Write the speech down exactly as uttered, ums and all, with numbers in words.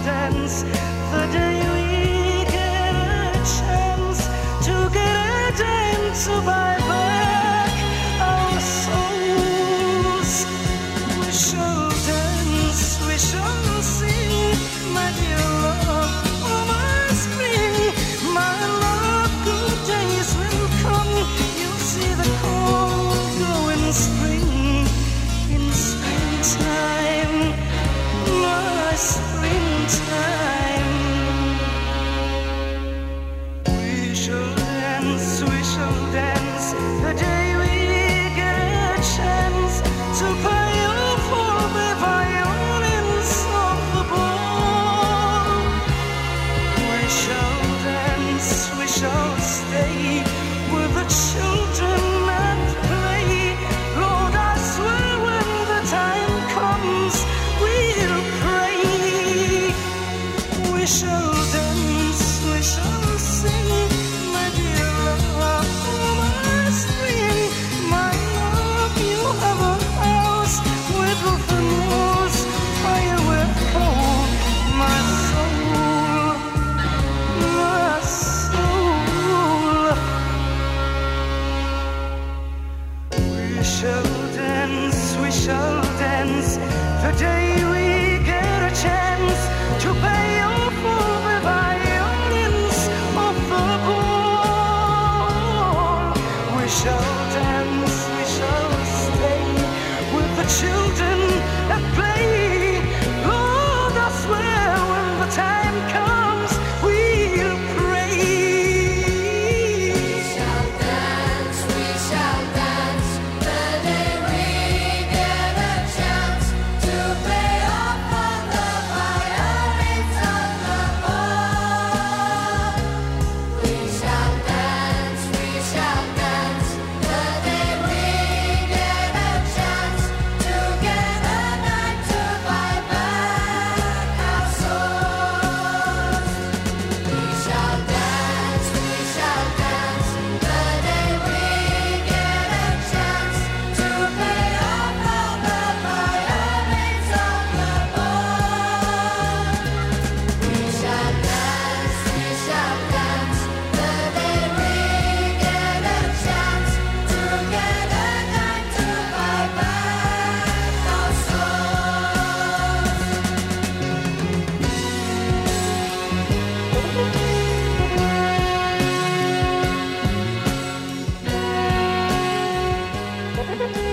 dance the day we get a chance to get a dance to buy back our souls. We shall dance, we shall sing, my dear love, oh my spring, my love, good days will come. You'll see the corn grow in spring, in springtime, my springtime. We shall dance, we shall dance the day we get a chance to play all for the violins of the ball. We shall dance, we shall stay with the children and play. Lord, I swear when the time comes, we'll pray. We shall dance, we shall sing, my dear love, oh my spring, my love, you have a house with roof and walls, fire with coal, my soul, my soul. We shall dance, we shall dance the day we get a chance to pay off all the violins of the ball. We shall dance, we shall stay with the children at play. Lord, I swear when the time comes, we'll pray. We shall dance, we shall dance the day we get a chance to play off all the violins on the ball. We shall dance, we shall dance the day we get a chance to get a night to buy back our souls. We shall dance, we shall dance the day we get a chance to play off all the violins on the ball. We shall dance, we shall dance the day we get a chance to get a night to buy back our souls.